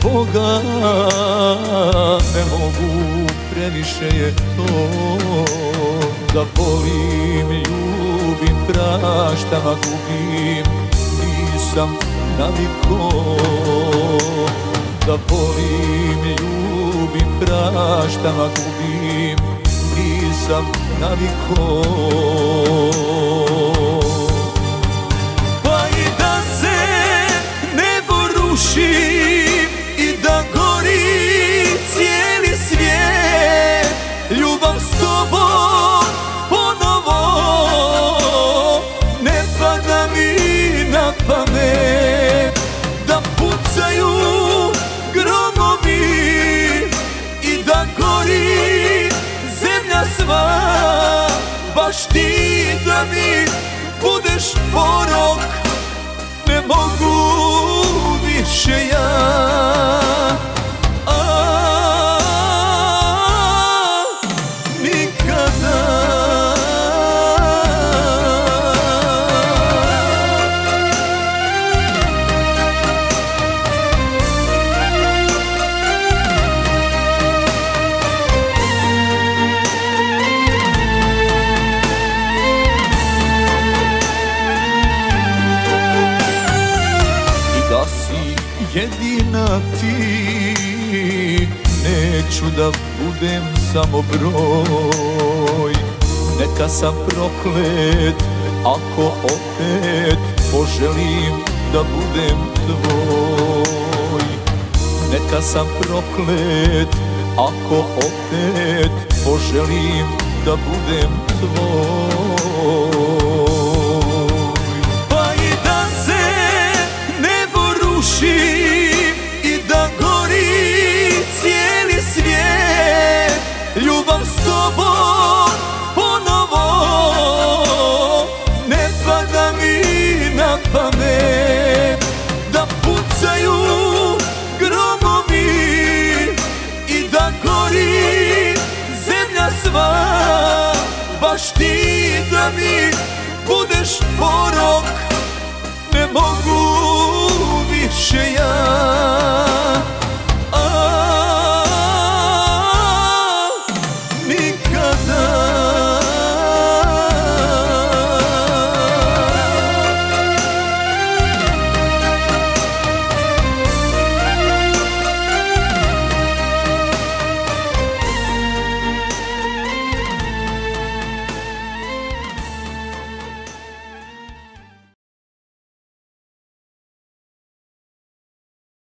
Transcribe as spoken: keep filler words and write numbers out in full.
Boga ne mogu, previše je to. Da volim, ljubim, praštam, a gubim, nisam naviko. Da volim, ljubim, praštam, a gubim, nisam naviko. Pa i da se nebo ruši i da gori cijeli svijet, ljubav s tobom ponovo ne pada mi na pamet. Da pucaju gromovi i da gori zemlja sva, baš ti da mi budeš porok, ne mogu više ja. Jedina ti, neću da budem samo broj. Neka sam proklet ako opet poželim da budem tvoj. Neka sam proklet ako opet poželim da budem tvoj. Pa i da se nebo ruši i da gori cijeli svijet, ljubav s tobom ponovo ne pada mi na pamet. Da pucaju gromovi i da gori zemlja sva, baš ti da mi budeš porok,